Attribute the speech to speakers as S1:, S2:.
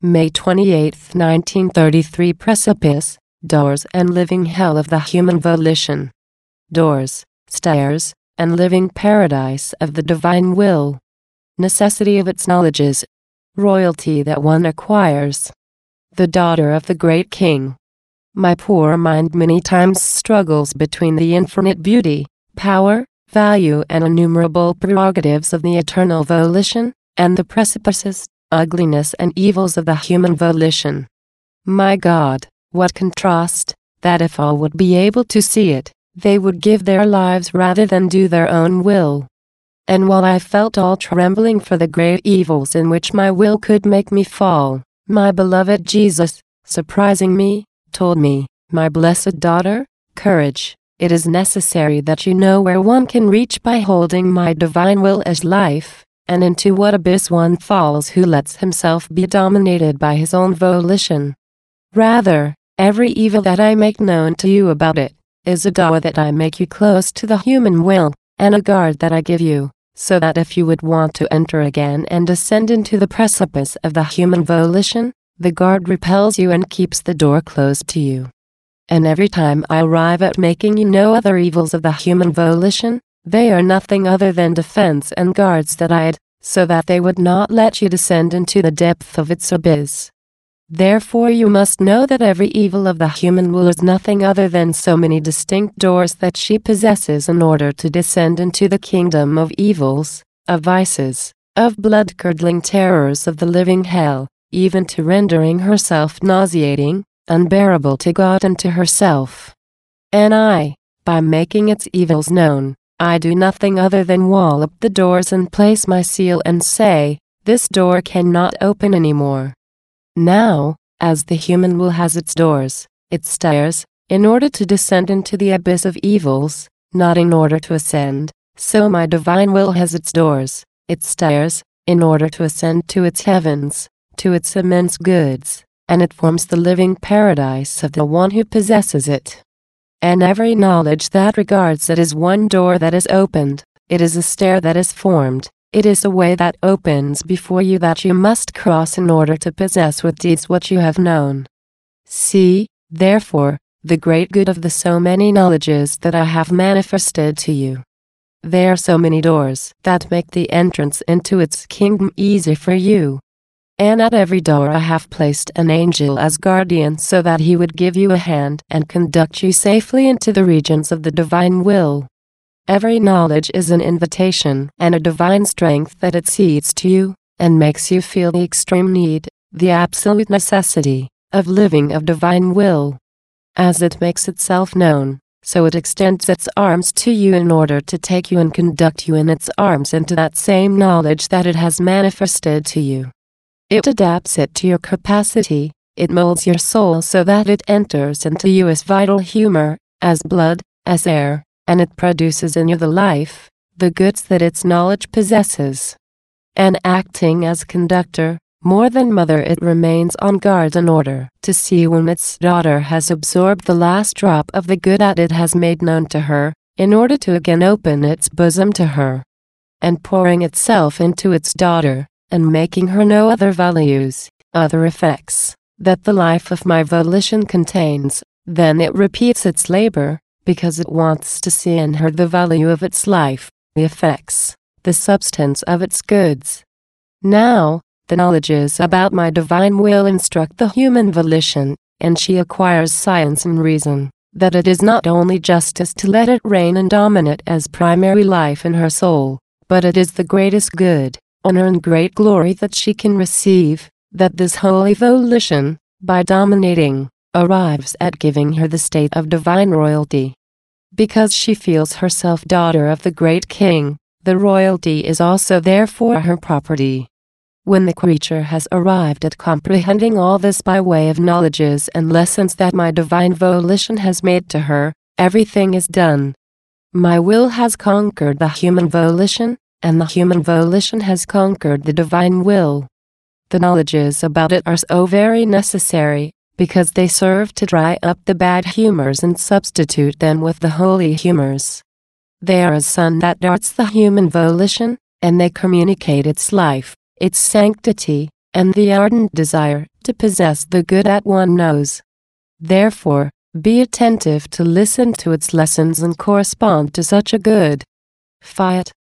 S1: May 28, 1933. Precipice, doors and living hell of the human volition. Doors, stairs, and living paradise of the divine will. Necessity of its knowledges. Royalty that one acquires. The daughter of the great king. My poor mind many times struggles between the infinite beauty, power, value and innumerable prerogatives of the eternal volition, and the precipices, ugliness and evils of the human volition. My God, what contrast, that if all would be able to see it, they would give their lives rather than do their own will. And while I felt all trembling for the grave evils in which my will could make me fall, my beloved Jesus, surprising me, told me, my blessed daughter, courage, it is necessary that you know where one can reach by holding my divine will as life, and into what abyss one falls who lets himself be dominated by his own volition. Rather, every evil that I make known to you about it, is a door that I make you close to the human will, and a guard that I give you, so that if you would want to enter again and descend into the precipice of the human volition, the guard repels you and keeps the door closed to you. And every time I arrive at making you know other evils of the human volition, they are nothing other than defense and guards that I had, so that they would not let you descend into the depth of its abyss. Therefore you must know that every evil of the human will is nothing other than so many distinct doors that she possesses in order to descend into the kingdom of evils, of vices, of blood-curdling terrors of the living hell, even to rendering herself nauseating, unbearable to God and to herself. And I, by making its evils known, I do nothing other than wall up the doors and place my seal and say, this door cannot open anymore. Now, as the human will has its doors, its stairs, in order to descend into the abyss of evils, not in order to ascend, so my divine will has its doors, its stairs, in order to ascend to its heavens, to its immense goods, and it forms the living paradise of the one who possesses it. And every knowledge that regards it is one door that is opened, it is a stair that is formed, it is a way that opens before you that you must cross in order to possess with deeds what you have known. See, therefore, the great good of the so many knowledges that I have manifested to you. There are so many doors that make the entrance into its kingdom easy for you. And at every door I have placed an angel as guardian so that he would give you a hand and conduct you safely into the regions of the divine will. Every knowledge is an invitation and a divine strength that it seeds to you, and makes you feel the extreme need, the absolute necessity, of living of divine will. As it makes itself known, so it extends its arms to you in order to take you and conduct you in its arms into that same knowledge that it has manifested to you. It adapts it to your capacity, it molds your soul so that it enters into you as vital humor, as blood, as air, and it produces in you the life, the goods that its knowledge possesses. And acting as conductor, more than mother, it remains on guard in order to see when its daughter has absorbed the last drop of the good that it has made known to her, in order to again open its bosom to her. And pouring itself into its daughter, and making her know other values, other effects, that the life of my volition contains, then it repeats its labor, because it wants to see in her the value of its life, the effects, the substance of its goods. Now, the knowledges about my divine will instruct the human volition, and she acquires science and reason, that it is not only justice to let it reign and dominate as primary life in her soul, but it is the greatest good, honor and great glory that she can receive, that this holy volition, by dominating, arrives at giving her the state of divine royalty. Because she feels herself daughter of the great king, the royalty is also therefore her property. When the creature has arrived at comprehending all this by way of knowledges and lessons that my divine volition has made to her, everything is done. My will has conquered the human volition, and the human volition has conquered the divine will. The knowledges about it are so very necessary, because they serve to dry up the bad humors and substitute them with the holy humors. They are a sun that darts the human volition, and they communicate its life, its sanctity, and the ardent desire to possess the good that one knows. Therefore, be attentive to listen to its lessons and correspond to such a good. Fiat.